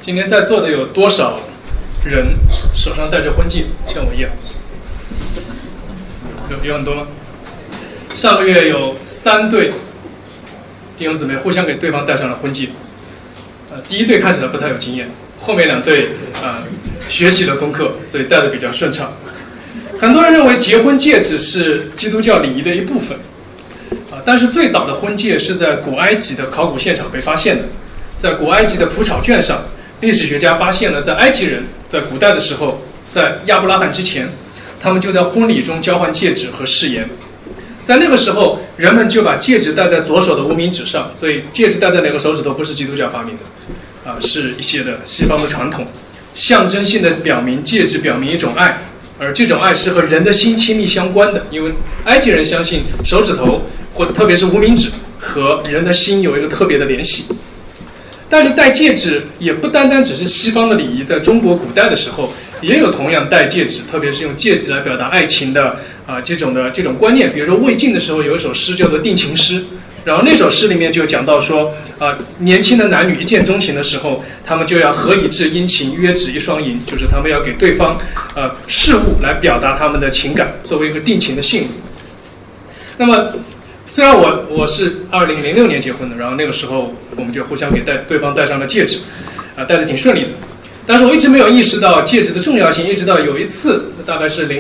今天在座的有多少人手上戴着婚戒，像我一样？有很多吗？上个月有3对弟兄姊妹互相给对方戴上了婚戒。第一对看起来不太有经验，后面2对学习了功课，所以戴得比较顺畅。很多人认为结婚戒指是基督教礼仪的一部分，但是最早的婚戒是在古埃及的考古现场被发现的。在古埃及的蒲草卷上，历史学家发现了在埃及人在古代的时候，在亚伯拉罕之前，他们就在婚礼中交换戒指和誓言。在那个时候，人们就把戒指戴在左手的无名指上，所以戒指戴在哪个手指头不是基督教发明的，是一些的西方的传统，象征性的表明戒指表明一种爱，而这种爱是和人的心亲密相关的，因为埃及人相信手指头或特别是无名指和人的心有一个特别的联系。但是戴戒指也不单单只是西方的礼仪，在中国古代的时候也有同样戴戒指，特别是用戒指来表达爱情的这种观念。比如说魏晋的时候有一首诗叫做定情诗，然后那首诗里面就讲到说年轻的男女一见钟情的时候，他们就要何以至殷勤，约指一双银，就是他们要给对方事物来表达他们的情感，作为一个定情的信物。那么虽然我是2006年结婚的，然后那个时候我们就互相给对方戴上了戒指，戴得挺顺利的。但是我一直没有意识到戒指的重要性，一直到有一次，大概是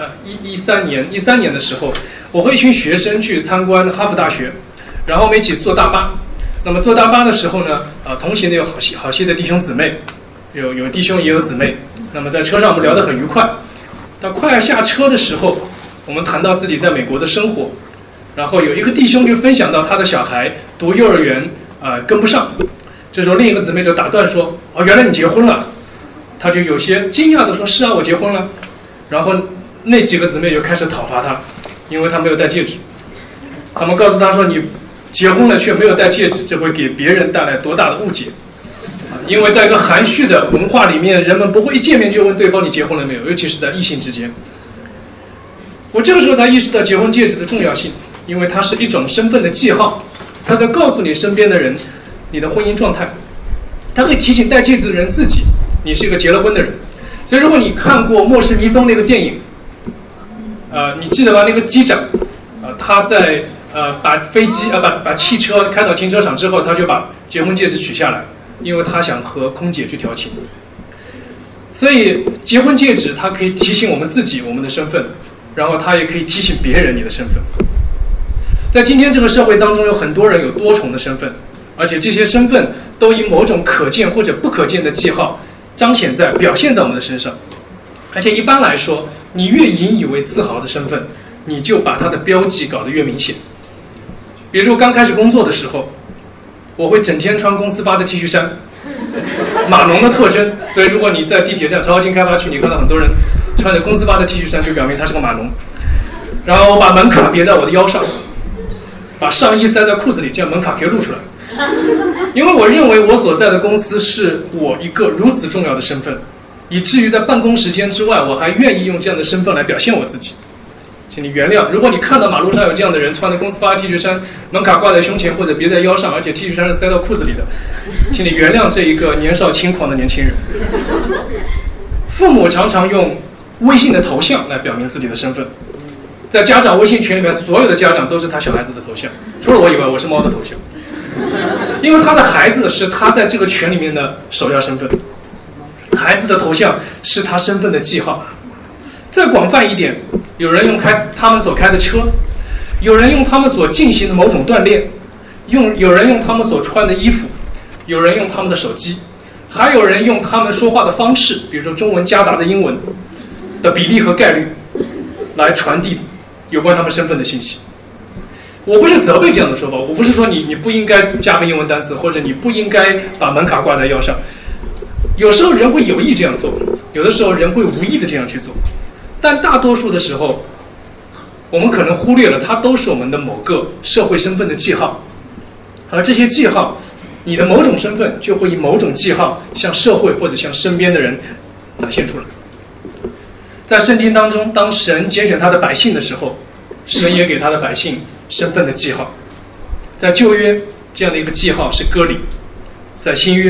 13年的时候，我和一群学生去参观哈佛大学，然后我们一起坐大巴。那么坐大巴的时候呢，同行的有好些的弟兄姊妹，有弟兄也有姊妹。那么在车上我们聊得很愉快，到快要下车的时候，我们谈到自己在美国的生活。然后有一个弟兄就分享到他的小孩读幼儿园跟不上，这时候另一个姊妹就打断说：“哦，原来你结婚了。”他就有些惊讶地说：“是啊，我结婚了。”然后那几个姊妹就开始讨伐他，因为他没有戴戒指。他们告诉他说：“你结婚了却没有戴戒指，这会给别人带来多大的误解？因为在一个含蓄的文化里面，人们不会一见面就问对方你结婚了没有，尤其是在异性之间。”我这个时候才意识到结婚戒指的重要性。因为它是一种身份的记号，它在告诉你身边的人你的婚姻状态，它可以提醒戴戒指的人自己你是一个结了婚的人。所以如果你看过《末世迷踪》那个电影，你记得吧？那个机长他在把汽车开到停车场之后，他就把结婚戒指取下来，因为他想和空姐去调情。所以结婚戒指它可以提醒我们自己我们的身份，然后它也可以提醒别人你的身份。在今天这个社会当中，有很多人有多重的身份，而且这些身份都以某种可见或者不可见的记号表现在我们的身上。而且一般来说，你越引以为自豪的身份，你就把它的标记搞得越明显。比如刚开始工作的时候，我会整天穿公司发的 T 恤衫，码农的特征。所以如果你在地铁站朝金开发区，你看到很多人穿着公司发的 T 恤衫，就表明他是个码农。然后我把门卡别在我的腰上，把上衣塞在裤子里，这样门卡可以露出来。因为我认为我所在的公司是我一个如此重要的身份，以至于在办公时间之外，我还愿意用这样的身份来表现我自己。请你原谅，如果你看到马路上有这样的人穿的公司发 T 恤衫，门卡挂在胸前或者别在腰上，而且 T 恤衫是塞到裤子里的，请你原谅这一个年少轻狂的年轻人。父母常常用微信的头像来表明自己的身份。在家长微信群里面，所有的家长都是他小孩子的头像，除了我以外，我是猫的头像。因为他的孩子是他在这个群里面的首要身份，孩子的头像是他身份的记号。再广泛一点，有人用他们所开的车，有人用他们所进行的某种锻炼，有人用他们所穿的衣服，有人用他们的手机，还有人用他们说话的方式，比如说中文夹杂的英文的比例和概率，来传递有关他们身份的信息。我不是责备这样的说法，我不是说你不应该加个英文单词，或者你不应该把门卡挂在腰上。有时候人会有意这样做，有的时候人会无意的这样去做，但大多数的时候我们可能忽略了它都是我们的某个社会身份的记号，而这些记号，你的某种身份就会以某种记号向社会或者向身边的人展现出来。在圣经当中，当神拣选他的百姓的时候，神也给他的百姓身份的记号。在旧约，这样的一个记号是割礼；在新约，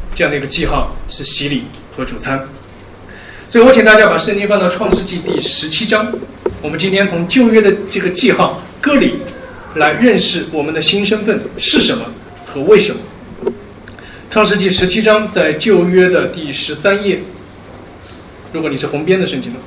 这样的一个记号是洗礼和主餐。所以我请大家把圣经翻到创世纪第17章，我们今天从旧约的这个记号割礼来认识我们的新身份是什么和为什么。创世纪17章在旧约的第13页，如果你是红边的圣经的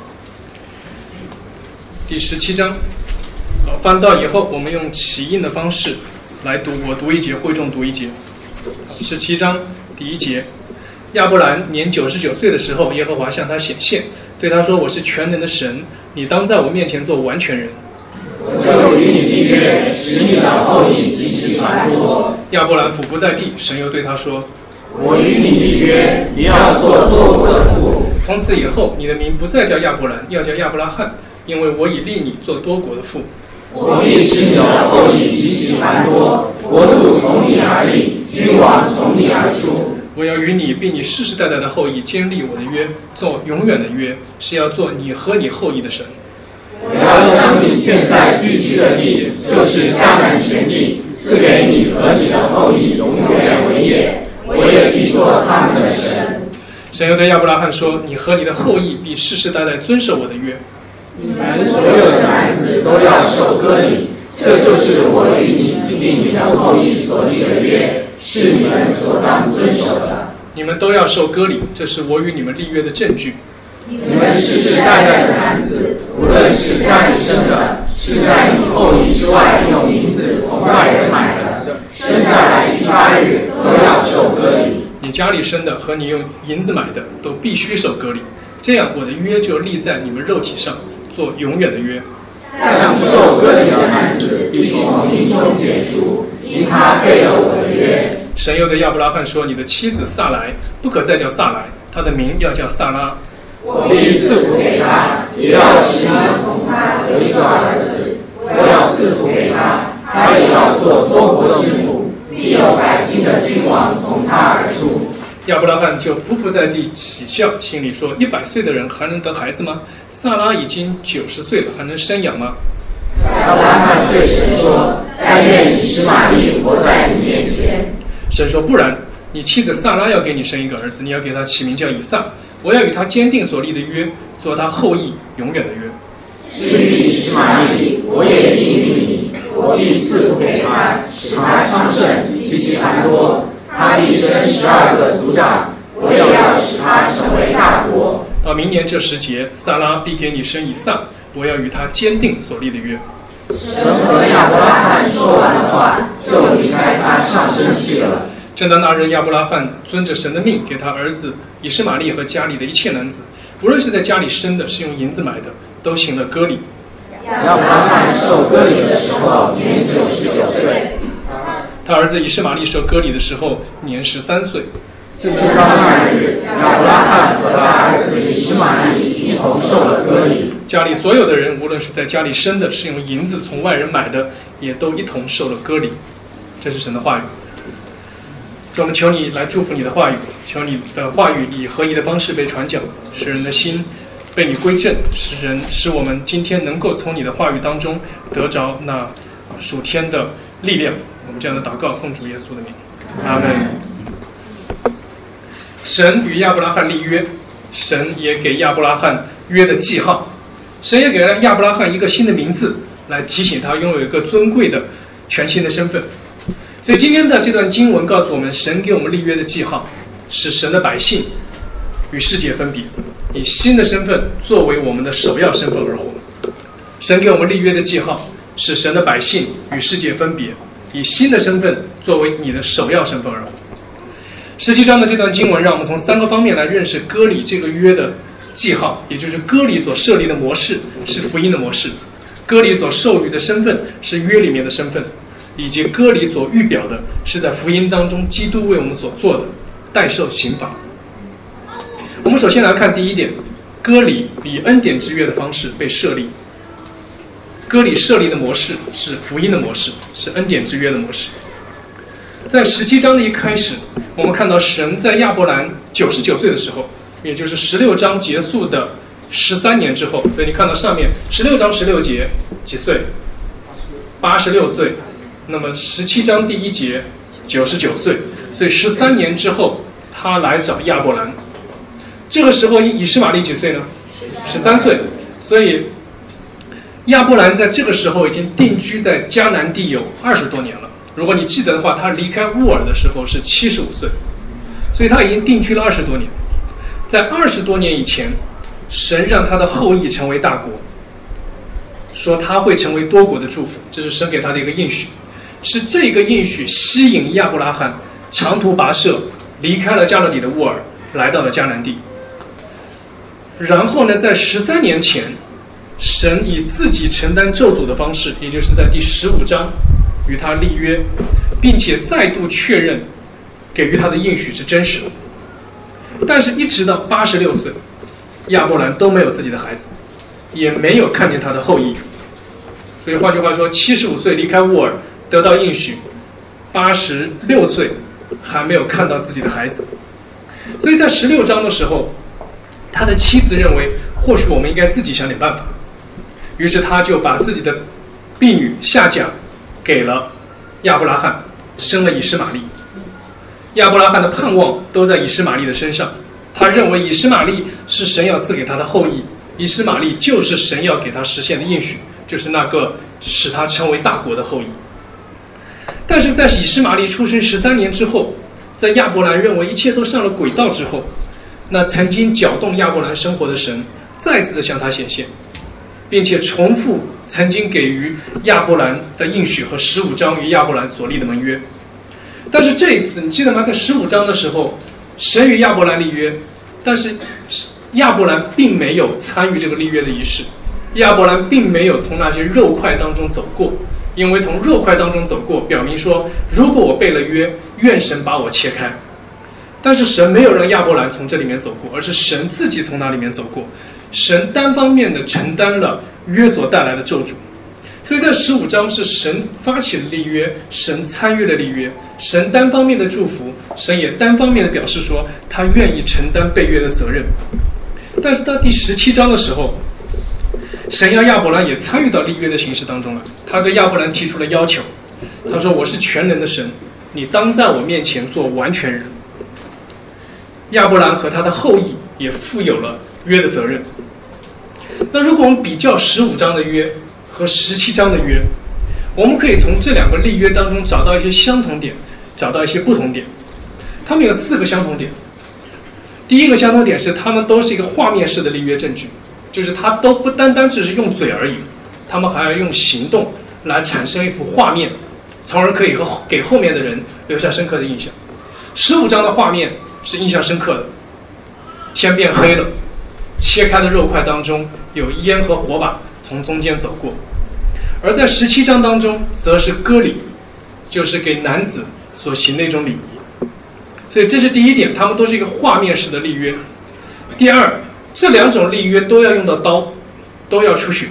第17章，翻到以后我们用起印的方式来读，我读一节，会众读一节。17章第1节，亚伯兰年99岁的时候，耶和华向他显现，对他说：“我是全能的神，你当在我面前做完全人。 我就与你立约，使你的后裔极其繁多。” 亚伯兰俯伏在地，神又对他说：“ 我与你立约，你要做多国的父。 从此以后，你的名不再叫亚伯兰，要叫亚伯拉罕，因为我已立你做多国的父。 我必使你的后裔极其繁多，国度从你而立，君王从你而出。 我要与你并你世世代代的后裔坚立我的约，做永远的约，是要做你和你后裔的神。 我要将你现在居住的地，就是迦南全地，赐给你和你的后裔永远为业，我也必做他们的神。” 神又对亚伯拉罕说：“你和你的后裔必世世代代遵守我的约。 你们所有的男子都要受割礼，这就是我与你并你的后裔所立的约，是你们所当遵守的。 你们都要受割礼，这是我与你们立约的证据。 你们世世代代的男子，无论是家里生的，是在你后裔之外用银子从外人买的，生下来第8日都要受割礼。 你家里生的和你用银子买的都必须受割礼，这样我的约就立在你们肉体上，做永远的约。 但不受割礼的男子必从民中剪除，因他背了我的约。” 神又对亚伯拉罕说：“你的妻子撒来不可再叫撒来，她的名要叫撒拉。 我必赐福给他，也要使你从他得一个儿子。我要赐福给他，他也要做多国之母，必有百姓的君王从他而出。” 亚伯拉罕就伏伏在地喜笑，心里说：“100岁的人还能得孩子吗？撒拉已经90岁了，还能生养吗？” 亚伯拉罕对神说：“但愿以实玛利活在你面前。” 神说：“不然，你妻子撒拉要给你生一个儿子，你要给他起名叫以撒。我要与他坚定所立的约，做他后裔永远的约。 至于以实玛利，我也应允你，我必赐福给他，使他昌盛，极其繁多。他必生12个族长，我也要使他成为大国。 到明年这时节，撒拉必给你生以撒，我要与他坚定所立的约。” 神和亚伯拉罕说完的话，就离开他上升去了。 正当那日，亚伯拉罕遵着神的命，给他儿子以实玛利和家里的一切男子，无论是在家里生的，是用银子买的，都行了割礼。 亚伯拉罕受割礼的时候年99岁， 他儿子以实玛利受割礼的时候年13岁。 就当那日，亚伯拉罕和他儿子以实玛利一同受了割礼。 家里所有的人，无论是在家里生的，是用银子从外人买的，也都一同受了割礼。这是神的话语。主，我们求你来祝福你的话语，求你的话语以合宜的方式被传讲，使人的心被你归正，使我们今天能够从你的话语当中得着那属天的力量。我们这样的祷告，奉主耶稣的名，阿门。神与亚伯拉罕立约，神也给亚伯拉罕约的记号，神也给了亚伯拉罕一个新的名字，来提醒他拥有一个尊贵的全新的身份。所以今天的这段经文告诉我们，神给我们立约的记号，使神的百姓与世界分别，以新的身份作为我们的首要身份而活。神给我们立约的记号，使神的百姓与世界分别，以新的身份作为你的首要身份而活。17章的这段经文，让我们从3个方面来认识割礼这个约的记号，也就是割礼所设立的模式是福音的模式，割礼所授予的身份是约里面的身份，以及割礼所预表的是在福音当中基督为我们所做的代受刑罚。我们首先来看第一点，割礼以恩典之约的方式被设立。割礼设立的模式是福音的模式，是恩典之约的模式。在17章的一开始，我们看到神在亚伯兰99岁的时候，也就是16章结束的13年之后，所以你看到上面16章16节几岁？86岁。那么17章第1节99岁，所以13年之后， 他来找亚伯兰。这个时候以实玛利几岁呢？13岁。所以亚伯兰在这个时候已经定居在迦南地有20多年了。如果你记得的话，他离开乌尔的时候是75岁，所以他已经定居了20多年。在20多年以前，神让他的后裔成为大国，说他会成为多国的祝福，这是神给他的一个应许。是这个应许吸引亚伯拉罕长途跋涉，离开了加勒底的乌尔，来到了迦南地。然后呢，在13年前，神以自己承担咒诅的方式，也就是在第15章与他立约，并且再度确认给予他的应许是真实的。但是一直到86岁，亚伯兰都没有自己的孩子，也没有看见他的后裔。所以换句话说，75岁离开乌尔得到应许，86岁还没有看到自己的孩子。所以在16章的时候，他的妻子认为或许我们应该自己想点办法，于是他就把自己的婢女夏甲给了亚伯拉罕，生了以实玛利。亚伯拉罕的盼望都在以实玛利的身上，他认为以实玛利是神要赐给他的后裔，以实玛利就是神要给他实现的应许，就是那个使他成为大国的后裔。但是在以实玛利出生13年之后，在亚伯兰认为一切都上了轨道之后，那曾经搅动亚伯兰生活的神再次的向他显现，并且重复曾经给予亚伯兰的应许和15章与亚伯兰所立的盟约。但是这一次你记得吗？在15章的时候，神与亚伯兰立约，但是亚伯兰并没有参与这个立约的仪式，亚伯兰并没有从那些肉块当中走过，因为从肉块当中走过表明说，如果我背了约，愿神把我切开。但是神没有让亚伯兰从这里面走过，而是神自己从那里面走过，神单方面的承担了约所带来的咒诅。所以在15章是神发起了立约，神参与了立约，神单方面的祝福，神也单方面的表示说他愿意承担背约的责任。但是到第17章的时候，神要亚伯兰也参与到立约的形式当中了。他对亚伯兰提出了要求，他说，我是全能的神，你当在我面前做完全人。亚伯兰和他的后裔也负有了约的责任。那如果我们比较15章的约和17章的约，我们可以从这两个立约当中找到一些相同点，找到一些不同点。他们有4个相同点。第一个相同点是，他们都是一个画面式的立约证据，就是他都不单单只是用嘴而已，他们还要用行动来产生一幅画面，从而可以给后面的人留下深刻的印象。15章的画面是印象深刻的，天变黑了，切开的肉块当中有烟和火把从中间走过。而在17章当中则是割礼，就是给男子所行的一种礼仪。所以这是第一点，他们都是一个画面式的立约。第二，这2种立约都要用到刀，都要出血，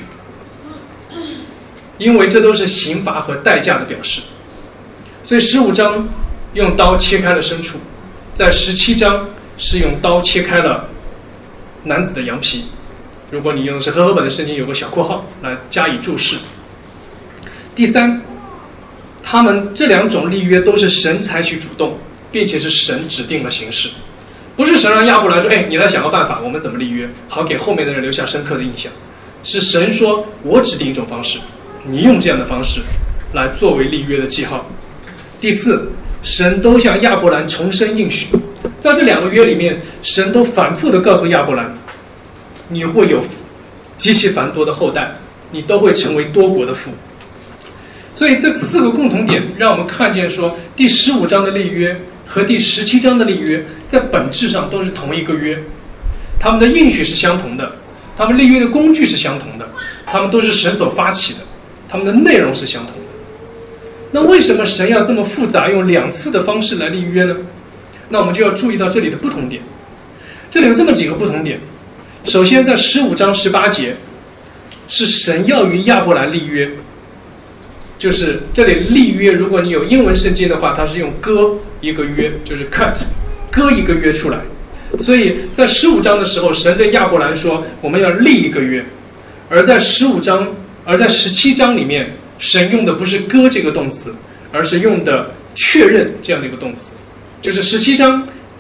因为这都是刑罚和代价的表示。所以15章用刀切开了牲畜，在17章是用刀切开了男子的羊皮。如果你用的是和合本的圣经，有个小括号来加以注释。第三，他们这2种立约都是神采取主动，并且是神指定了形式，不是神让亚伯兰说，你来想个办法，我们怎么立约，好给后面的人留下深刻的印象。是神说，我指定一种方式，你用这样的方式来作为立约的记号。第四，神都向亚伯兰重申应许，在这2个约里面，神都反复的告诉亚伯兰，你会有极其繁多的后代，你都会成为多国的父。所以这4个共同点让我们看见说，第15章的立约和第17章的立约在本质上都是同一个约，他们的应许是相同的，他们立约的工具是相同的，他们都是神所发起的，他们的内容是相同的。那为什么神要这么复杂，用2次的方式来立约呢？那我们就要注意到这里的不同点。这里有这么几个不同点。首先在15章18节是神要与亚伯兰立约，就是这里立约，如果你有英文圣经的话，它是用割一个约，就是 cut， 割一个约出来。所以在15章的时候，神对亚伯兰说我们要立一个约，而在17章里面，神用的不是割这个动词，而是用的确认这样的一个动词。就是17章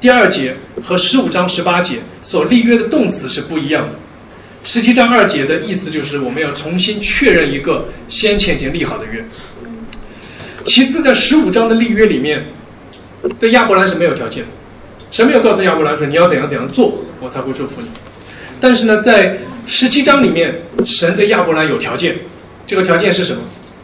第2节和15章18节所立约的动词是不一样的。17章2节的意思就是我们要重新确认一个先前已经立好的约。其次，在15章的立约里面，对亚伯兰是没有条件的，神没有告诉亚伯兰说你要怎样怎样做，我才会祝福你。但是呢，在17章里面，神对亚伯兰有条件，这个条件是什么？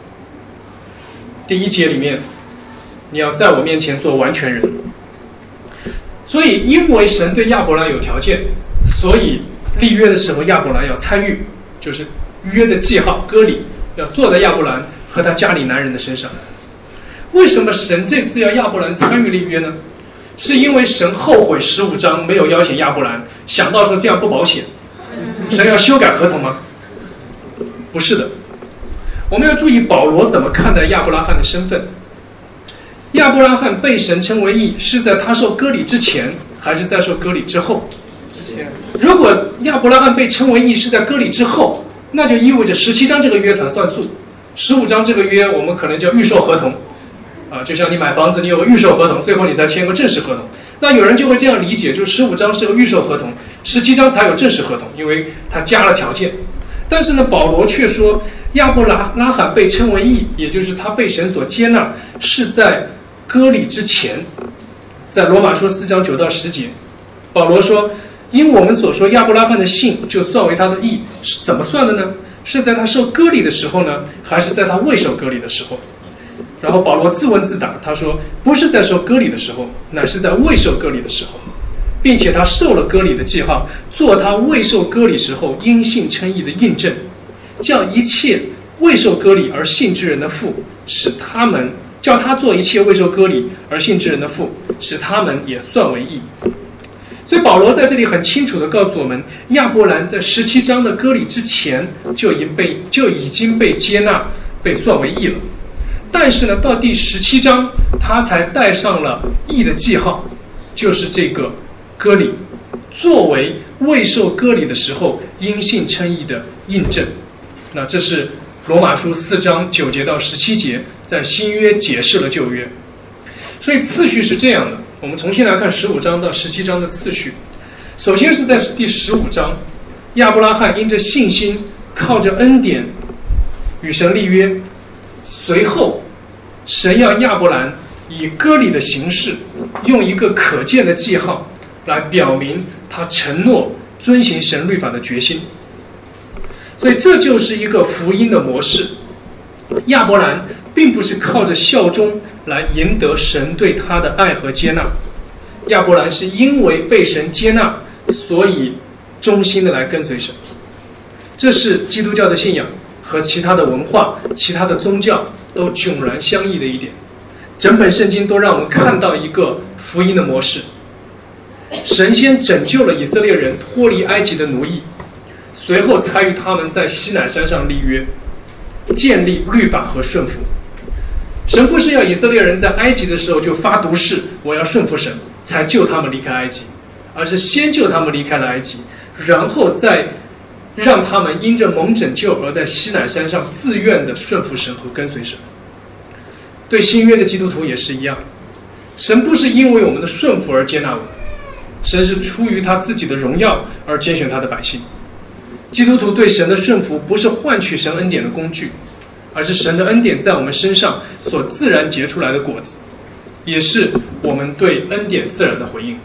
第1节里面，你要在我面前做完全人。所以，因为神对亚伯兰有条件，所以立约的时候，亚伯兰要参与，就是约的记号割礼，要坐在亚伯兰和他家里男人的身上。为什么神这次要亚伯兰参与立约呢？是因为神后悔15章没有邀请亚伯兰，想到说这样不保险，神要修改合同吗？不是的。我们要注意保罗怎么看待亚伯拉罕的身份。亚伯拉罕被神称为义，是在他受割礼之前，还是在受割礼之后？之前。如果亚伯拉罕被称为义是在割礼之后，那就意味着17章这个约才算数，15章这个约我们可能叫预售合同。就像你买房子，你有个预售合同，最后你再签个正式合同。那有人就会这样理解，就是15章是个预售合同，17章才有正式合同，因为他加了条件。但是呢，保罗却说亚伯拉罕被称为义，也就是他被神所接纳，是在割礼之前。在罗马书4章9到10节，保罗说，因我们所说亚伯拉罕的信就算为他的义，是怎么算的呢？是在他受割礼的时候呢，还是在他未受割礼的时候？然后保罗自问自答，他说不是在受割礼的时候，乃是在未受割礼的时候，并且他受了割礼的记号，做他未受割礼时候因信称义的印证，叫一切未受割礼而信之人的父，使他们叫他做一切未受割礼而信之人的父，使他们也算为义。所以保罗在这里很清楚地告诉我们，亚伯兰在17章的割礼之前就已经被接纳，被算为义了。但是呢，到第17章，他才带上了义的记号，就是这个割礼，作为未受割礼的时候因信称义的印证。那这是罗马书4章9节到17节，在新约解释了旧约。所以次序是这样的，我们重新来看15章到17章的次序。首先是在第15章，亚伯拉罕因着信心，靠着恩典与神立约。随后，神要亚伯兰以割礼的形式，用一个可见的记号来表明他承诺遵行神律法的决心。所以这就是一个福音的模式。亚伯兰并不是靠着效忠来赢得神对他的爱和接纳，亚伯兰是因为被神接纳，所以忠心的来跟随神。这是基督教的信仰和其他的文化、其他的宗教都迥然相异的一点。整本圣经都让我们看到一个福音的模式。神先拯救了以色列人脱离埃及的奴役，随后才与他们在西乃山上立约，建立律法和顺服。神不是要以色列人在埃及的时候就发毒誓，我要顺服神，才救他们离开埃及，而是先救他们离开了埃及，然后再让他们因着蒙拯救而在西乃山上自愿的顺服神和跟随神。对新约的基督徒也是一样，神不是因为我们的顺服而接纳我们，神是出于他自己的荣耀而拣选他的百姓。基督徒对神的顺服不是换取神恩典的工具，而是神的恩典在我们身上所自然结出来的果子，也是我们对恩典自然的回应。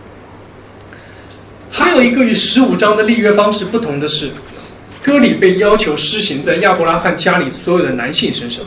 还有一个与15章的立约方式不同的是，割礼被要求施行在亚伯拉罕家里所有的男性身上。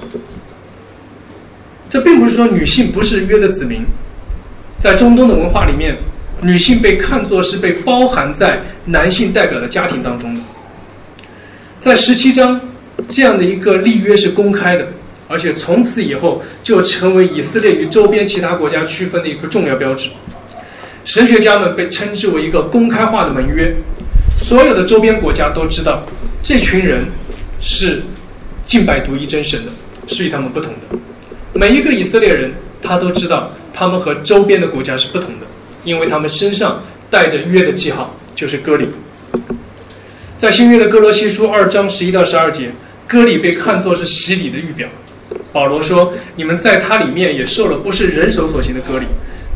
这并不是说女性不是约的子民，在中东的文化里面，女性被看作是被包含在男性代表的家庭当中的。在17章，这样的一个立约是公开的，而且从此以后就成为以色列与周边其他国家区分的一个重要标志。神学家们被称之为一个公开化的盟约，所有的周边国家都知道这群人是敬拜独一真神的，是与他们不同的。每一个以色列人他都知道他们和周边的国家是不同的，因为他们身上带着约的记号，就是割礼。在新约的哥罗西书2章11到12节，割礼被看作是洗礼的预表。保罗说，你们在他里面也受了不是人手所行的割礼，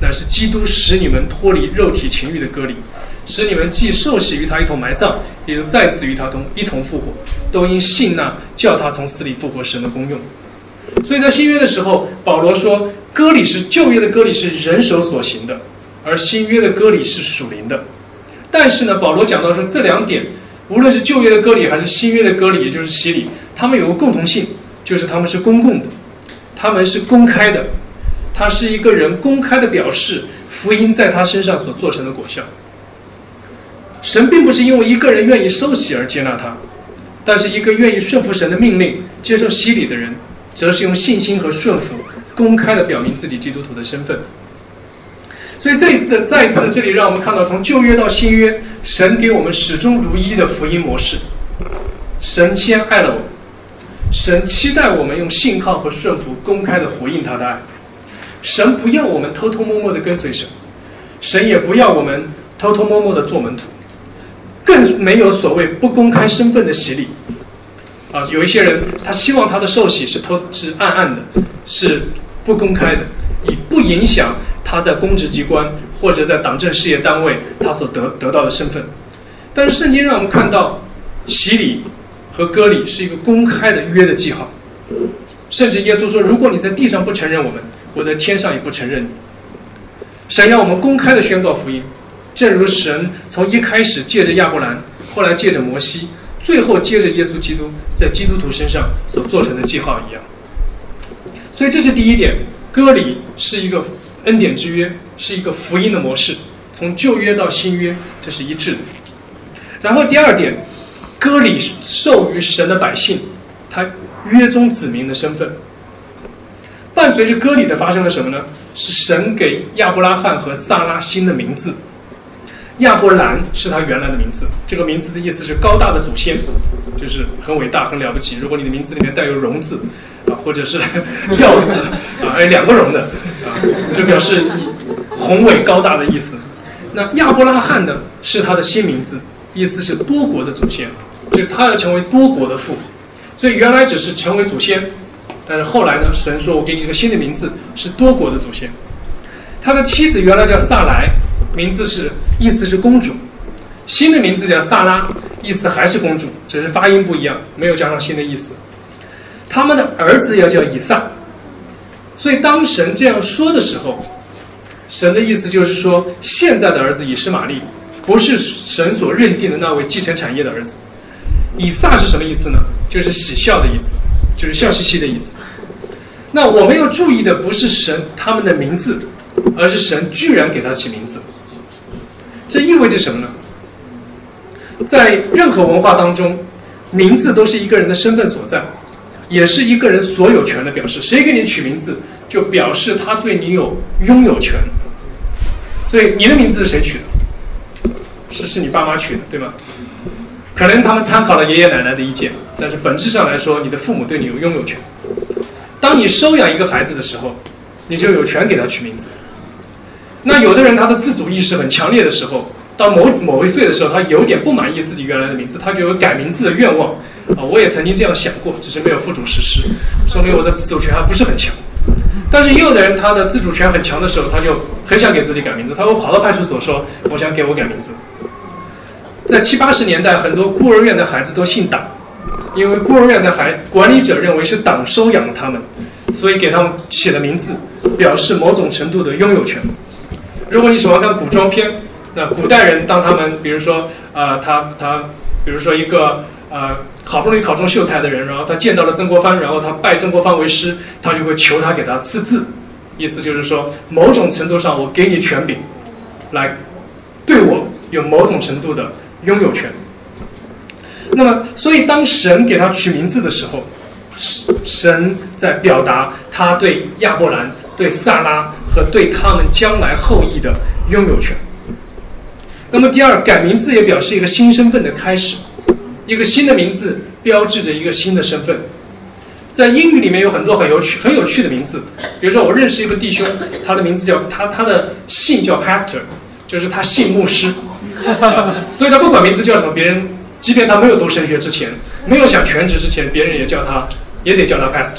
乃是基督使你们脱离肉体情欲的割礼，使你们既受洗与他一同埋葬，也就再次与他一同复活，都因信那叫他从死里复活神的功用。所以在新约的时候，保罗说割礼是旧约的割礼是人手所行的，而新约的割礼是属灵的。但是呢，保罗讲到说这两点，无论是旧约的割礼还是新约的割礼，也就是洗礼，他们有个共同性，就是他们是公共的，他们是公开的，他是一个人公开的表示福音在他身上所做成的果效。神并不是因为一个人愿意受洗而接纳他，但是一个愿意顺服神的命令接受洗礼的人，则是用信心和顺服公开的表明自己基督徒的身份。所以再一次的这里让我们看到，从旧约到新约，神给我们始终如一的福音模式。神先爱了我们，神期待我们用信靠和顺服公开的回应他的爱。神不要我们偷偷摸摸的跟随神，神也不要我们偷偷摸摸的做门徒，更没有所谓不公开身份的洗礼。有一些人他希望他的受洗是暗暗的，是不公开的，以不影响他在公职机关或者在党政事业单位他所得到的身份。但是圣经让我们看到，洗礼和割礼是一个公开的约的记号，甚至耶稣说，如果你在地上不承认我们，我在天上也不承认你。神要我们公开的宣告福音，正如神从一开始借着亚伯兰，后来借着摩西，最后接着耶稣基督在基督徒身上所做成的记号一样。所以这是第一点，割礼是一个恩典之约，是一个福音的模式，从旧约到新约这是一致的。然后第二点，割礼授予神的百姓他约中子民的身份。伴随着割礼的发生了什么呢？是神给亚伯拉罕和撒拉新的名字。亚伯兰是他原来的名字，这个名字的意思是高大的祖先，就是很伟大很了不起。如果你的名字里面带有荣字或者是耀字两个荣的就表示宏伟高大的意思。那亚伯拉罕呢，是他的新名字，意思是多国的祖先，就是他要成为多国的父。所以原来只是成为祖先，但是后来呢，神说我给你一个新的名字，是多国的祖先。他的妻子原来叫萨莱，意思是公主，新的名字叫萨拉，意思还是公主，只是发音不一样，没有加上新的意思。他们的儿子要叫以撒。所以当神这样说的时候，神的意思就是说，现在的儿子以实玛利不是神所认定的那位继承产业的儿子。以撒是什么意思呢？就是喜笑的意思，就是笑嘻嘻的意思。那我们要注意的不是神他们的名字，而是神居然给他起名字。这意味着什么呢？在任何文化当中，名字都是一个人的身份所在，也是一个人所有权的表示。谁给你取名字，就表示他对你有拥有权。所以你的名字是谁取的？是你爸妈取的，对吧？可能他们参考了爷爷奶奶的意见，但是本质上来说，你的父母对你有拥有权。当你收养一个孩子的时候，你就有权给他取名字。那有的人他的自主意识很强烈的时候，到某一岁的时候，他有点不满意自己原来的名字，他就有改名字的愿望。我也曾经这样想过，只是没有付诸实施，说明我的自主权还不是很强。但是也有的人他的自主权很强的时候，他就很想给自己改名字，他会跑到派出所说我想给我改名字。在70、80年代，很多孤儿院的孩子都姓党，因为孤儿院的管理者认为是党收养了他们，所以给他们起了名字，表示某种程度的拥有权。如果你喜欢看古装片，那古代人当他们比如说比如说一个好不容易考中秀才的人，然后他见到了曾国藩，然后他拜曾国藩为师，他就会求他给他赐字，意思就是说某种程度上我给你权柄，来对我有某种程度的拥有权。那么所以当神给他取名字的时候，神在表达他对亚伯兰、对撒拉和对他们将来后裔的拥有权。那么第二，改名字也表示一个新身份的开始，一个新的名字标志着一个新的身份。在英语里面有很多很有趣的名字，比如说我认识一个弟兄，他的名字叫他的姓叫 pastor， 就是他姓牧师，所以他不管名字叫什么，别人即便他没有读神学之前，没有想全职之前，别人也得叫他 pastor。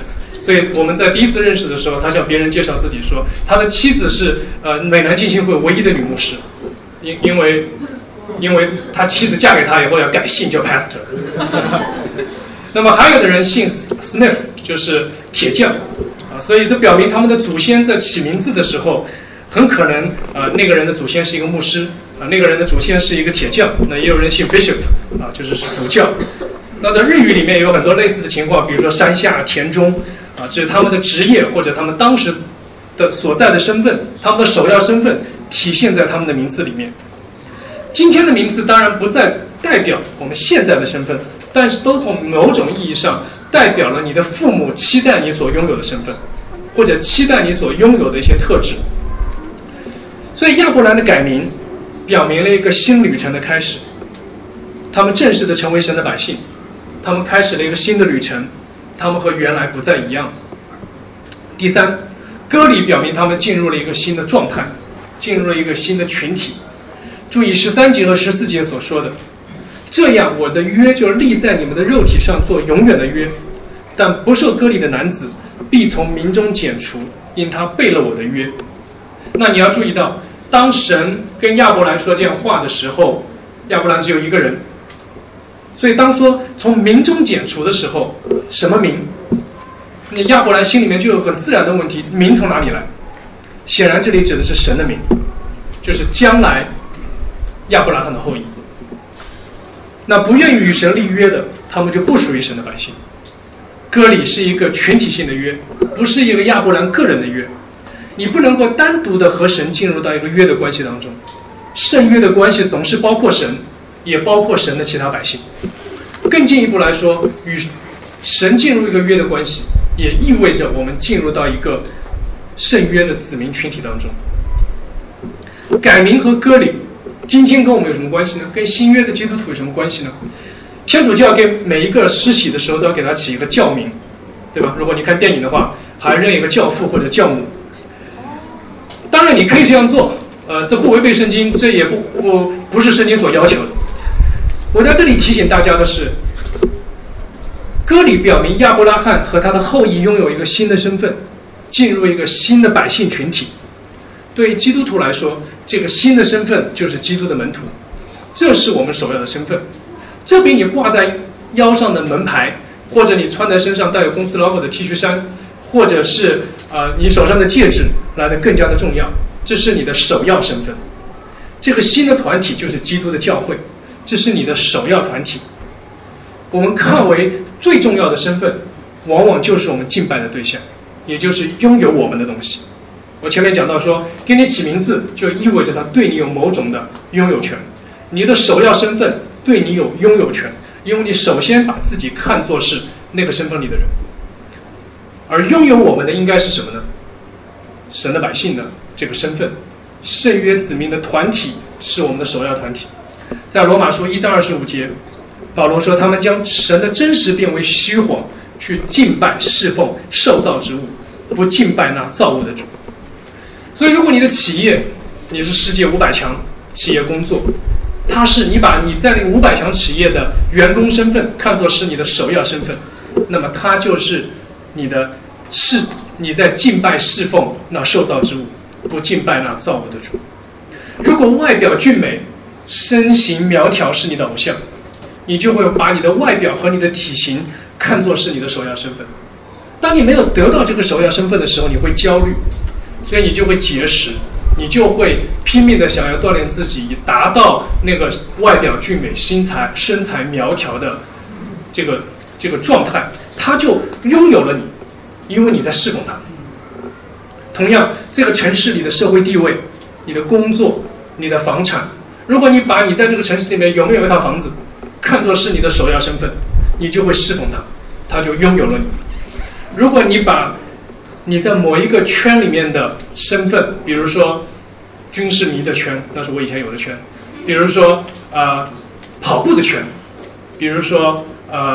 所以我们在第一次认识的时候，他向别人介绍自己说，他的妻子是美南浸信会唯一的女牧师，因为他妻子嫁给他以后要改姓叫 pastor。那么还有的人姓 Smith， 就是铁匠啊，所以这表明他们的祖先在起名字的时候，很可能那个人的祖先是一个牧师啊，那个人的祖先是一个铁匠，那也有人姓 Bishop 啊，就是主教。那在日语里面有很多类似的情况，比如说山下、田中啊，这是他们的职业或者他们当时的所在的身份，他们的首要身份体现在他们的名字里面。今天的名字当然不再代表我们现在的身份，但是都从某种意义上代表了你的父母期待你所拥有的身份，或者期待你所拥有的一些特质。所以亚伯兰的改名表明了一个新旅程的开始，他们正式的成为神的百姓，他们开始了一个新的旅程，他们和原来不再一样。第三，割礼表明他们进入了一个新的状态，进入了一个新的群体。注意13节和14节所说的，这样我的约就立在你们的肉体上做永远的约，但不受割礼的男子必从民中剪除，因他背了我的约。那你要注意到，当神跟亚伯兰说这样话的时候，亚伯兰只有一个人，所以当说从民中剪除的时候，什么民？那亚伯兰心里面就有很自然的问题，民从哪里来？显然这里指的是神的民，就是将来亚伯拉罕的后裔。那不愿意与神立约的，他们就不属于神的百姓。割礼是一个群体性的约，不是一个亚伯兰个人的约。你不能够单独的和神进入到一个约的关系当中，圣约的关系总是包括神，也包括神的其他百姓。更进一步来说，与神进入一个约的关系，也意味着我们进入到一个圣约的子民群体当中。改名和割礼今天跟我们有什么关系呢？跟新约的基督徒有什么关系呢？天主教给每一个施洗的时候都要给他起一个教名，对吧？如果你看电影的话，还认一个教父或者教母。当然你可以这样做，这不违背圣经，这也不是圣经所要求的。我在这里提醒大家的是，割礼表明亚伯拉罕和他的后裔拥有一个新的身份，进入一个新的百姓群体。对于基督徒来说，这个新的身份就是基督的门徒，这是我们首要的身份。这比你挂在腰上的门牌，或者你穿在身上带有公司 logo 的 T 恤衫，或者是你手上的戒指来得更加的重要。这是你的首要身份。这个新的团体就是基督的教会，这是你的首要团体。我们看为最重要的身份，往往就是我们敬拜的对象，也就是拥有我们的东西。我前面讲到说，给你起名字就意味着他对你有某种的拥有权，你的首要身份对你有拥有权，因为你首先把自己看作是那个身份里的人。而拥有我们的应该是什么呢？神的百姓的这个身份，圣约子民的团体是我们的首要团体。在罗马书1章25节，保罗说他们将神的真实变为虚谎，去敬拜侍奉受造之物，不敬拜那造物的主。所以如果你的企业，你是世界500强企业工作，它是你把你在那个500强企业的员工身份看作是你的首要身份，那么它就是你在敬拜侍奉那受造之物，不敬拜那造物的主。如果外表俊美，身形苗条是你的偶像，你就会把你的外表和你的体型看作是你的首要身份。当你没有得到这个首要身份的时候，你会焦虑，所以你就会节食，你就会拼命的想要锻炼自己，以达到那个外表俊美、身材苗条的这个状态，他就拥有了你，因为你在侍奉他。同样，这个城市里的社会地位、你的工作、你的房产，如果你把你在这个城市里面有没有一套房子看作是你的首要身份，你就会侍奉他，他就拥有了你。如果你把你在某一个圈里面的身份，比如说军事迷的圈，那是我以前有的圈，比如说跑步的圈，比如说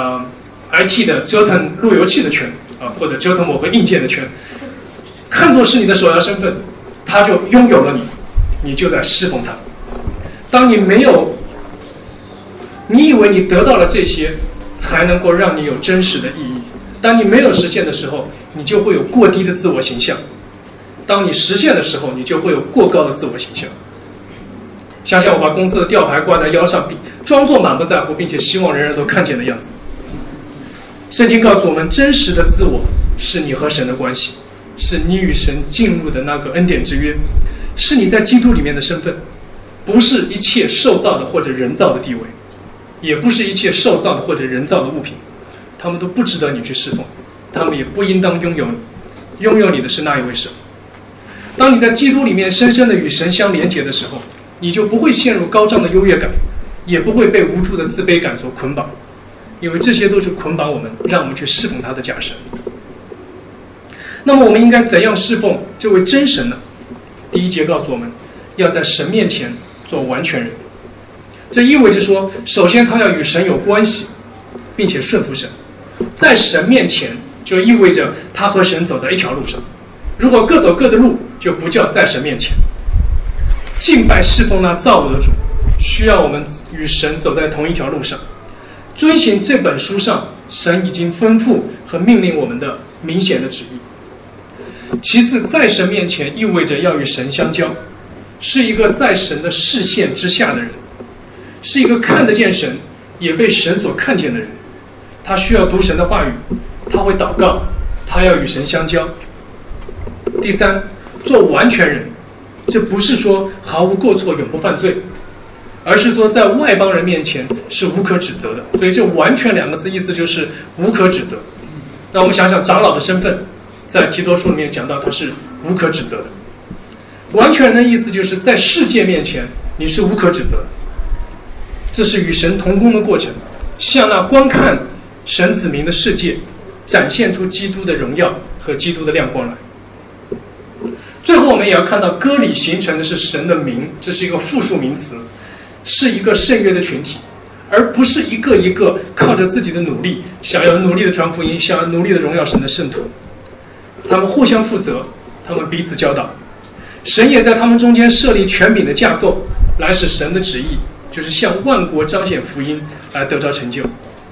IT 的折腾路由器的圈或者折腾某个硬件的圈，看作是你的首要身份，他就拥有了你，你就在侍奉他。当你没有，你以为你得到了这些才能够让你有真实的意义，当你没有实现的时候， 你就会有过低的自我形象；当你实现的时候，你就会有过高的自我形象。想想我把公司的吊牌挂在腰上，装作满不在乎，并且希望人人都看见的样子。圣经告诉我们，真实的自我是你和神的关系，是你与神进入的那个恩典之约，是你在基督里面的身份，不是一切受造的或者人造的地位，也不是一切受造的或者人造的物品，他们都不值得你去侍奉，他们也不应当拥有你。拥有你的是那一位神。当你在基督里面深深的与神相连结的时候，你就不会陷入高涨的优越感，也不会被无助的自卑感所捆绑，因为这些都是捆绑我们，让我们去侍奉他的假神。那么我们应该怎样侍奉这位真神呢？第一节告诉我们，要在神面前做完全人。这意味着说，首先他要与神有关系，并且顺服神。在神面前就意味着他和神走在一条路上，如果各走各的路，就不叫在神面前。敬拜侍奉那造物的主，需要我们与神走在同一条路上，遵行这本书上神已经吩咐和命令我们的明显的旨意。其次，在神面前意味着要与神相交，是一个在神的视线之下的人，是一个看得见神也被神所看见的人。他需要读神的话语，他会祷告，他要与神相交。第三，做完全人，这不是说毫无过错永不犯罪，而是说在外邦人面前是无可指责的。所以这完全两个字意思就是无可指责。那我们想想长老的身份，在提多书里面讲到他是无可指责的。完全人的意思就是在世界面前你是无可指责的，这是与神同工的过程，向那观看神子民的世界展现出基督的荣耀和基督的亮光来。最后我们也要看到，割礼形成的是神的名，这是一个复数名词，是一个圣约的群体，而不是一个一个靠着自己的努力，想要努力的传福音，想要努力的荣耀神的圣徒。他们互相负责，他们彼此教导，神也在他们中间设立权柄的架构，来使神的旨意就是向万国彰显福音来得着成就。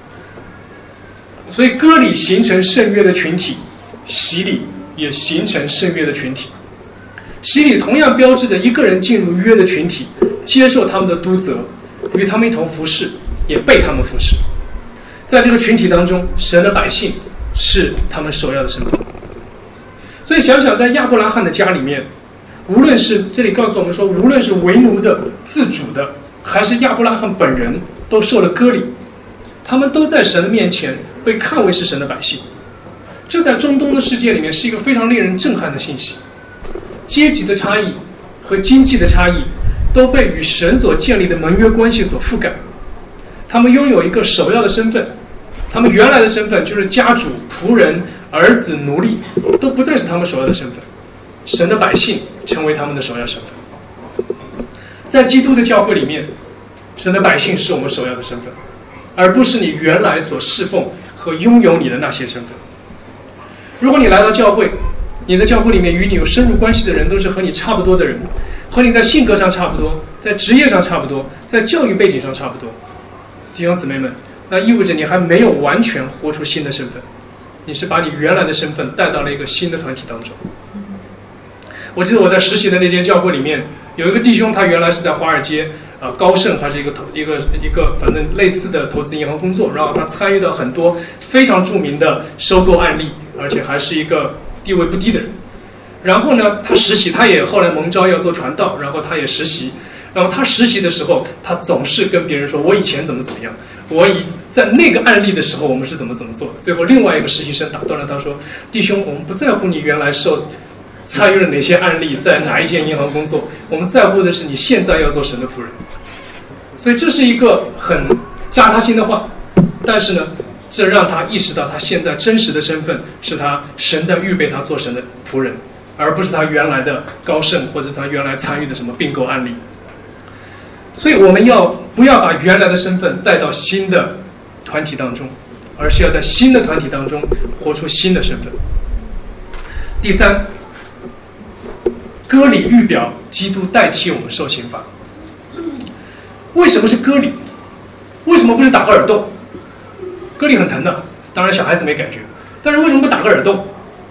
所以割礼形成圣约的群体，洗礼也形成圣约的群体。洗礼同样标志着一个人进入约的群体，接受他们的督责，与他们一同服侍，也被他们服侍。在这个群体当中，神的百姓是他们首要的身份。所以想想，在亚伯拉罕的家里面，无论是这里告诉我们说，无论是为奴的、自主的，还是亚伯拉罕本人，都受了割礼，他们都在神的面前被看为是神的百姓。这在中东的世界里面是一个非常令人震撼的信息。阶级的差异和经济的差异都被与神所建立的盟约关系所覆盖。他们拥有一个首要的身份，他们原来的身份就是家主、仆人、儿子、奴隶，都不再是他们首要的身份。神的百姓成为他们的首要身份。在基督的教会里面，神的百姓是我们首要的身份，而不是你原来所侍奉和拥有你的那些身份。如果你来到教会，你的教会里面与你有深入关系的人都是和你差不多的人，和你在性格上差不多，在职业上差不多，在教育背景上差不多，弟兄姊妹们，那意味着你还没有完全活出新的身份，你是把你原来的身份带到了一个新的团体当中。我记得我在实习的那间教会里面，有一个弟兄，他原来是在华尔街高盛还是一个反正类似的投资银行工作，然后他参与到很多非常著名的收购案例，而且还是一个地位不低的人。然后呢，他实习，他也后来蒙召要做传道，然后他也实习。然后他实习的时候，他总是跟别人说，我以前怎么样，在那个案例的时候我们是怎么做的。最后另外一个实习生打断了他说，弟兄，我们不在乎你原来参与了哪些案例，在哪一间银行工作，我们在乎的是你现在要做神的仆人。所以这是一个很扎他心的话，但是呢，这让他意识到他现在真实的身份是神在预备他做神的仆人，而不是他原来的高盛或者他原来参与的什么并购案例。所以我们不要把原来的身份带到新的团体当中，而是要在新的团体当中活出新的身份。第三，割礼预表基督代替我们受刑罚。为什么是割礼？为什么不是打个耳洞？割礼很疼的，当然小孩子没感觉，但是为什么不打个耳洞？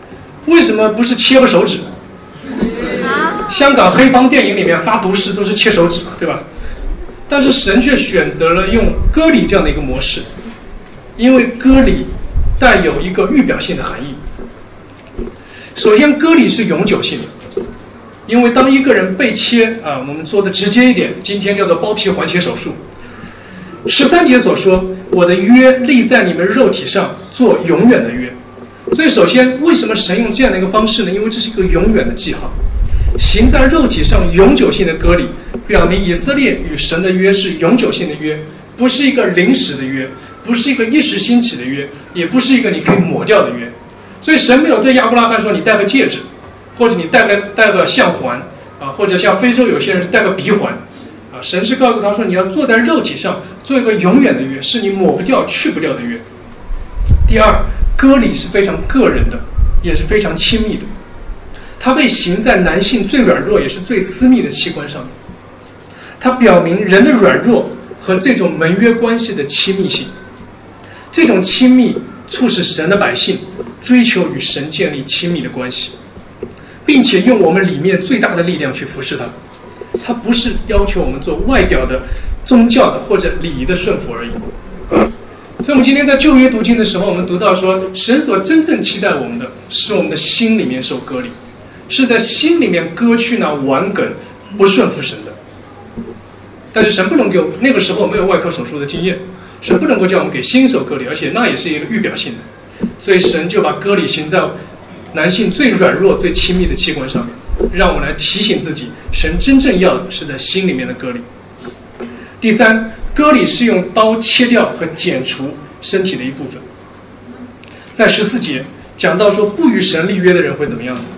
为什么不是切个手指？香港黑帮电影里面发毒誓都是切手指，对吧？但是神却选择了用割礼这样的一个模式，因为割礼带有一个预表性的含义。首先，割礼是永久性的，因为当一个人被切我们说的直接一点，今天叫做包皮环切手术。13节所说，我的约立在你们肉体上，做永远的约。所以首先，为什么神用这样的一个方式呢？因为这是一个永远的记号，行在肉体上永久性的割礼，表明以色列与神的约是永久性的约，不是一个临时的约，不是一个一时兴起的约，也不是一个你可以抹掉的约。所以神没有对亚伯拉罕说你戴个戒指，或者你戴个项环或者像非洲有些人是戴个鼻环神是告诉他说你要坐在肉体上做一个永远的约，是你抹不掉去不掉的约。第二，割礼是非常个人的，也是非常亲密的，它被行在男性最软弱也是最私密的器官上面，它表明人的软弱和这种盟约关系的亲密性。这种亲密促使神的百姓追求与神建立亲密的关系，并且用我们里面最大的力量去服侍他。他不是要求我们做外表的宗教的或者礼仪的顺服而已。所以我们今天在旧约读经的时候，我们读到说，神所真正期待我们的是我们的心里面受割礼，是在心里面割去那顽梗不顺服神的。但是神不能给我，那个时候没有外科手术的经验，神不能够叫我们给新手割礼，而且那也是一个预表性的。所以神就把割礼行在男性最软弱最亲密的器官上面，让我们来提醒自己，神真正要的是在心里面的割礼。第三，割礼是用刀切掉和剪除身体的一部分。在14节讲到说，不与神立约的人会怎么样呢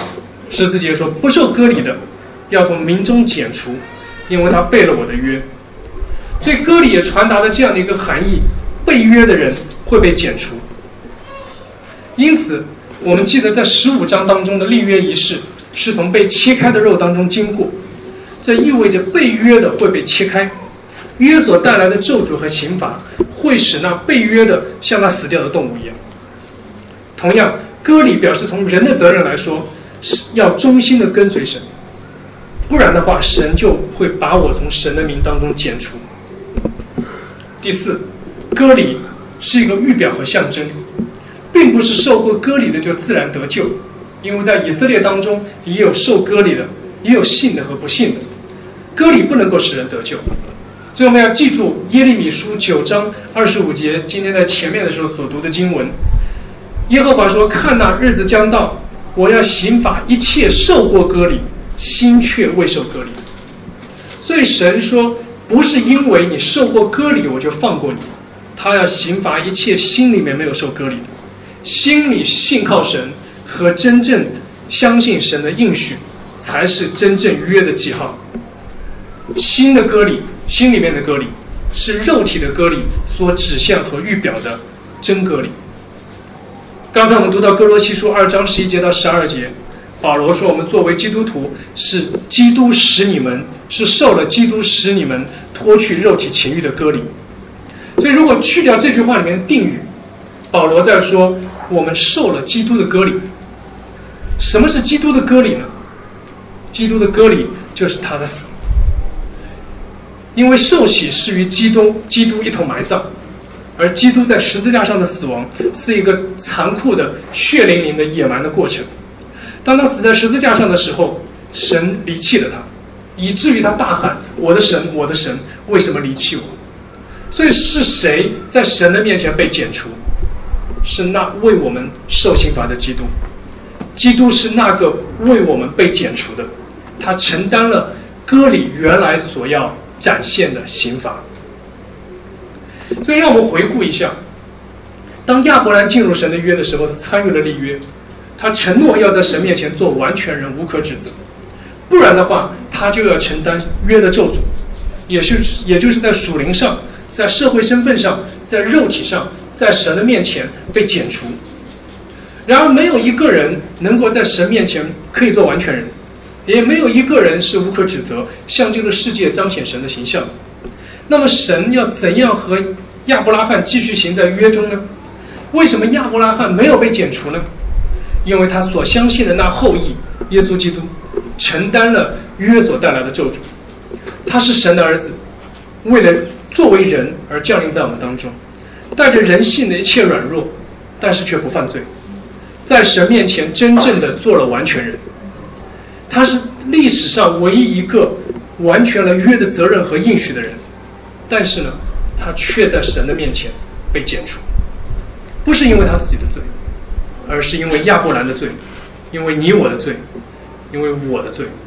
？14节说，不受割礼的要从民中剪除，因为他背了我的约。所以割礼也传达了这样的一个含义，背约的人会被剪除。因此我们记得在15章当中的立约仪式是从被切开的肉当中经过，这意味着被约的会被切开，约所带来的咒诅和刑罚会使那被约的像那死掉的动物一样。同样，割礼表示从人的责任来说，要忠心的跟随神，不然的话神就会把我从神的名当中剪除。第四，割礼是一个预表和象征，并不是受过割礼的就自然得救，因为在以色列当中也有受割礼的，也有信的和不信的，割礼不能够使人得救。所以我们要记住耶利米书9章25节，今天在前面的时候所读的经文，耶和华说，看那日子将到，我要刑罚一切受过割礼心却未受割礼。所以神说，不是因为你受过割礼我就放过你，他要刑罚一切心里面没有受割礼的，心里信靠神和真正相信神的应许才是真正约的记号。心的割礼，心里面的割礼，是肉体的割礼所指向和预表的真割礼。刚才我们读到哥罗西书2章11节到12节，保罗说，我们作为基督徒是基督使你们，是受了基督使你们脱去肉体情欲的割礼。所以如果去掉这句话里面的定语，保罗在说我们受了基督的割礼。什么是基督的割礼呢？基督的割礼就是他的死，因为受洗是与基督一同埋葬，而基督在十字架上的死亡是一个残酷的血淋淋的野蛮的过程。当他死在十字架上的时候，神离弃了他，以至于他大喊，我的神，我的神，为什么离弃我？所以是谁在神的面前被剪除？是那为我们受刑罚的基督。基督是那个为我们被剪除的，他承担了割礼原来所要展现的刑罚。所以让我们回顾一下，当亚伯兰进入神的约的时候，他参与了立约，他承诺要在神面前做完全人，无可指责，不然的话他就要承担约的咒诅，也就是在属灵上，在社会身份上，在肉体上，在神的面前被剪除。然而没有一个人能够在神面前可以做完全人，也没有一个人是无可指责，向这个世界彰显神的形象。那么神要怎样和亚伯拉罕继续行在约中呢？为什么亚伯拉罕没有被剪除呢？ 因为他所相信的那后裔耶稣基督承担了约所带来的咒诅。他是神的儿子，为了作为人而降临在我们当中，带着人性的一切软弱，但是却不犯罪，在神面前真正的做了完全人。他是历史上唯一一个完全了约的责任和应许的人，但是呢，他却在神的面前被剪除，不是因为他自己的罪，而是因为亚伯兰的罪，因为你我的罪，因为我的罪。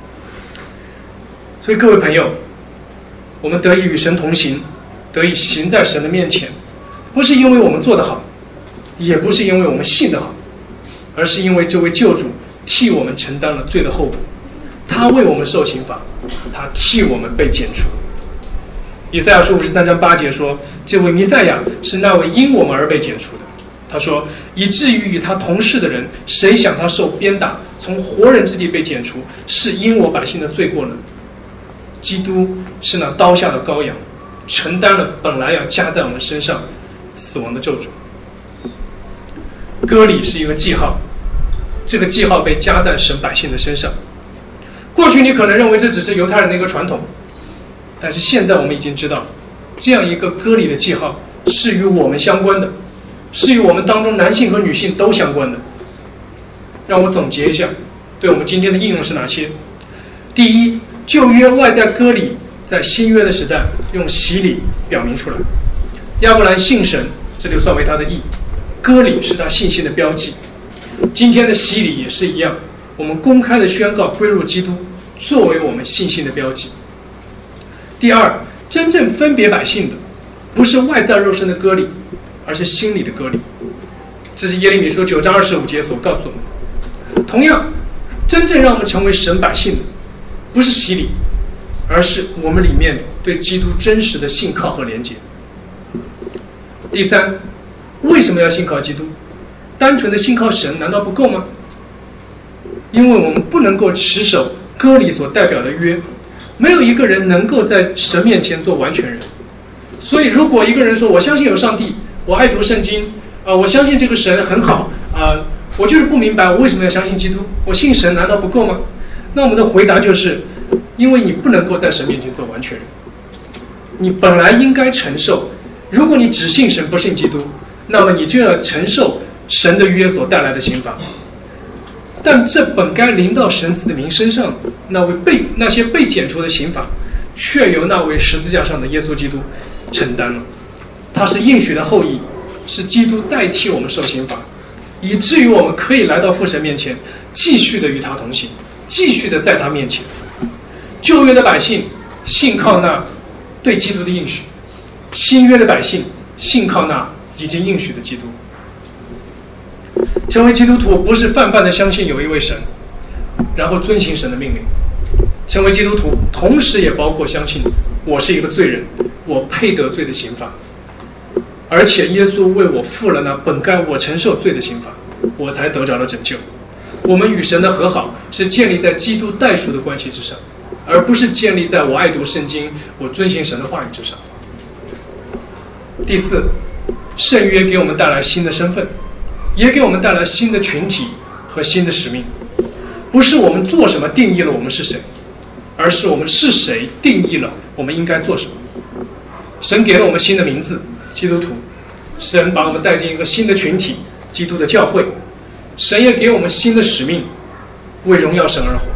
所以各位朋友，我们得以与神同行，得以行在神的面前，不是因为我们做得好，也不是因为我们信得好，而是因为这位救主替我们承担了罪的后果，他为我们受刑罚，他替我们被剪除。以赛亚书53章8节说，这位弥赛亚是那位因我们而被剪除的。他说，以至于与他同事的人，谁想他受鞭打，从活人之地被剪除，是因我百姓的罪过呢？基督是那刀下的羔羊，承担了本来要加在我们身上死亡的咒诅。割礼是一个记号，这个记号被加在神百姓的身上。过去你可能认为这只是犹太人的一个传统，但是现在我们已经知道，这样一个割礼的记号是与我们相关的，是与我们当中男性和女性都相关的。让我总结一下，对我们今天的应用是哪些？第一，旧约外在割礼，在新约的时代用洗礼表明出来。亚伯兰信神，这就算为他的义，割礼是他信心的标记。今天的洗礼也是一样，我们公开的宣告归入基督，作为我们信心的标记。第二，真正分别百姓的，不是外在肉身的割礼，而是心里的割礼。这是耶利米书9章25节所告诉我们的。同样，真正让我们成为神百姓的，不是洗礼，而是我们里面对基督真实的信靠和连结。第三，为什么要信靠基督？单纯的信靠神难道不够吗？因为我们不能够持守割礼所代表的约，没有一个人能够在神面前做完全人。所以如果一个人说我相信有上帝，我爱读圣经，我相信这个神很好，我就是不明白我为什么要相信基督，我信神难道不够吗？那我们的回答就是，因为你不能够在神面前做完全人。你本来应该承受，如果你只信神不信基督，那么你就要承受神的约所带来的刑罚。但这本该临到神子民身上，那些被剪除的刑罚，却由那位十字架上的耶稣基督承担了。他是应许的后裔，是基督代替我们受刑罚，以至于我们可以来到父神面前，继续的与他同行，继续的在他面前。旧约的百姓信靠那对基督的应许，新约的百姓信靠那已经应许的基督。成为基督徒不是泛泛的相信有一位神，然后遵行神的命令。成为基督徒同时也包括相信我是一个罪人，我配得罪的刑罚，而且耶稣为我付了那本该我承受罪的刑罚，我才得着了拯救。我们与神的和好是建立在基督代赎的关系之上，而不是建立在我爱读圣经，我遵行神的话语之上。第四，圣约给我们带来新的身份，也给我们带来新的群体和新的使命。不是我们做什么定义了我们是谁，而是我们是谁定义了我们应该做什么。神给了我们新的名字，基督徒。神把我们带进一个新的群体，基督的教会。神也给我们新的使命，为荣耀神而活。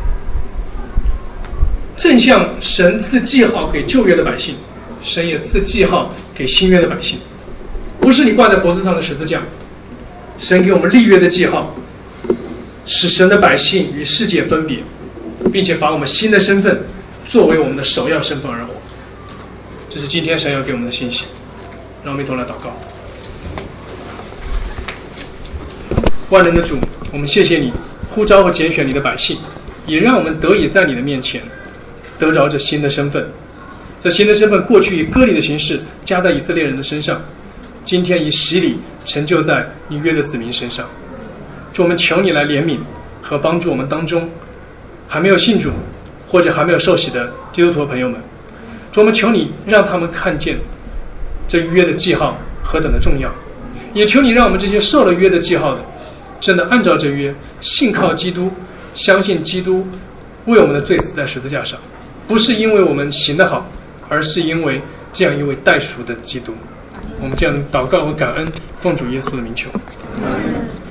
正像神赐记号给旧约的百姓，神也赐记号给新约的百姓。不是你挂在脖子上的十字架，神给我们立约的记号，使神的百姓与世界分别，并且把我们新的身份作为我们的首要身份而活。这是今天神要给我们的信息。让我们一同来祷告。万能的主，我们谢谢你呼召和拣选你的百姓，也让我们得以在你的面前得着这新的身份。这新的身份过去以割礼的形式加在以色列人的身上，今天以洗礼成就在你约的子民身上。主，我们求你来怜悯和帮助我们当中还没有信主或者还没有受洗的基督徒的朋友们。主，我们求你让他们看见这约的记号何等的重要，也求你让我们这些受了约的记号的真的按照这约，信靠基督，相信基督为我们的罪死在十字架上，不是因为我们行得好，而是因为这样一位代赎的基督。我们这样祷告和感恩，奉主耶稣的名求。